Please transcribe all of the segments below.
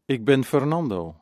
Ik ben Fernando.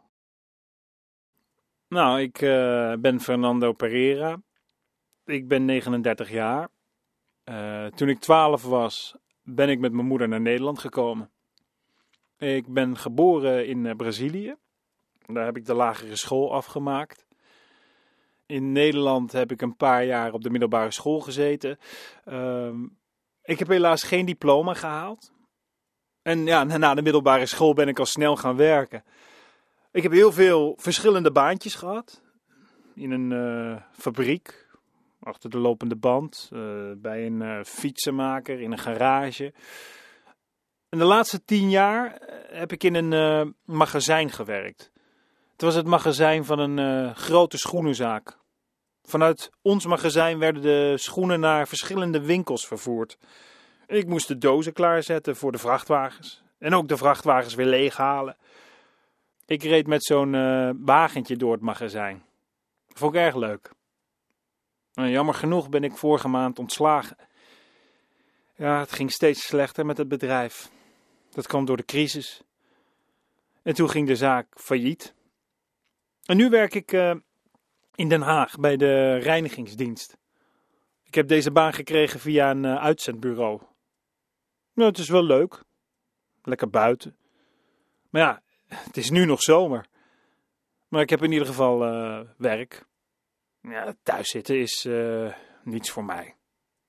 Nou, ik ben Fernando Pereira. Ik ben 39 jaar. Toen ik 12 was, ben ik met mijn moeder naar Nederland gekomen. Ik ben geboren in Brazilië. Daar heb ik de lagere school afgemaakt. In Nederland heb ik een paar jaar op de middelbare school gezeten. Ehm, ik heb helaas geen diploma gehaald. En ja, na de middelbare school ben ik al snel gaan werken. Ik heb heel veel verschillende baantjes gehad. In een fabriek, achter de lopende band, bij een fietsenmaker, in een garage. En de laatste 10 jaar heb ik in een magazijn gewerkt. Het was het magazijn van een grote schoenenzaak. Vanuit ons magazijn werden de schoenen naar verschillende winkels vervoerd. Ik moest de dozen klaarzetten voor de vrachtwagens. En ook de vrachtwagens weer leeghalen. Ik reed met zo'n wagentje door het magazijn. Vond ik erg leuk. Jammer genoeg ben ik vorige maand ontslagen. Ja, het ging steeds slechter met het bedrijf. Dat kwam door de crisis. En toen ging de zaak failliet. En nu werk ik in Den Haag bij de reinigingsdienst. Ik heb deze baan gekregen via een uitzendbureau. Nou, het is wel leuk. Lekker buiten. Maar ja, het is nu nog zomer. Maar ik heb in ieder geval werk. Ja, thuis zitten is niets voor mij.